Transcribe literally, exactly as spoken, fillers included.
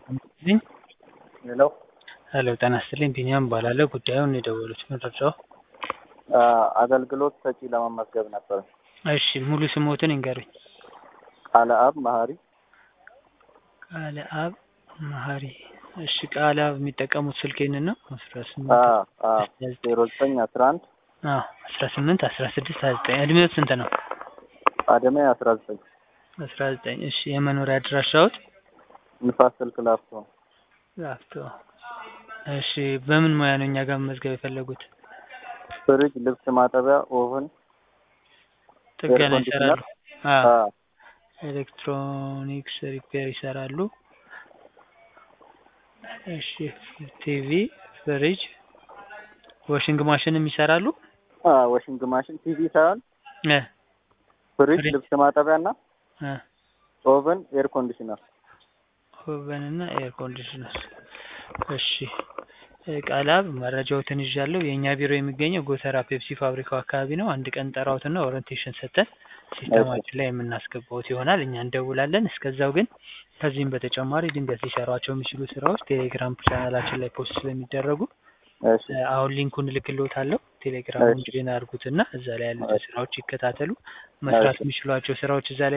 ልኝ ሄሎ ሄሎ ጤና ይስጥልኝ ቢኒያም እባላለሁ። ጉዳዩን የደወሉት መረጃው አገልግሎት ሰጪ ለመመዝገብ ነበር። እሺ ሙሉ ስሞትን ይንገሩኝ። ቃለ አብ መሀሪ። ቃለ አብ መሀሪ። እሺ ቃለ አብ የሚጠቀሙት ስልክ ይሄንን ነው? አስራ አ ስምንት አ ዜሮ ዘጠኝ አስራ አንድ አዎ አስራ ስምንት አስራ ስድስት ሃያ ዘጠኝ እድሜው ስንት ነው? አደሜ አስራ ዘጠኝ አስራ ዘጠኝ እሺ የመኖሪያ አድራሻዎት? ንፋስ ስልክ ላፍቶ። ላፍቶ። እሺ በምን ሙያ ነው እኛ ጋር መመዝገብ የፈለጉት? ፍሪጅ፣ ልብስ ማጠቢያ፣ ኦቨን፣ ጥገና ኤር ይሰራሉ? ኮንዲሽነር። አዎ አ ኤሌክትሮኒክስ ሪፔር ይሰራሉ። እሺ ቲቪ፣ ፍሪጅ፣ ዋሽንግ ማሽንም ይሰራሉ? አ ዋሽንግ ማሽን፣ ቲቪ ሳይሆን እ ፍሪጅ፣ ፍሪጅ ልብስ ማጠቢያና እ ኦቨን፣ ኤር ኮንዲሽነር። ኦቨን እና ኤር ኮንዲሽነር። እሺ ቃለ አብ መረጃዎትን ይዣለሁ። የእኛ ቢሮ የሚገኘው ጎተራ ፔፕሲ ፋብሪካው አካባቢ ነው። አንድ ቀን ጠራውትና ኦሪንቴሽን ሰጠን ሲስተማችን ላይ የምናስገባውት ይሆናል። እኛ እንደውላለን። እስከዛው ግን ከዚህም በተጨማሪ ድንገት ሊሰሯቸው የሚችሉ ስራዎች ቴሌግራም ቻናላችን ላይ ፖስት ስለሚደረጉ እሺ አሁን ሊንኩን እልክልዎታለሁ። ቴሌግራሙን እሺ ጆይን አድርጉትና እዛ ላይ ያሉትን ስራዎች ይከታተሉ። መስራት እሺ የሚችሏቸው ስራዎች እዛ ላይ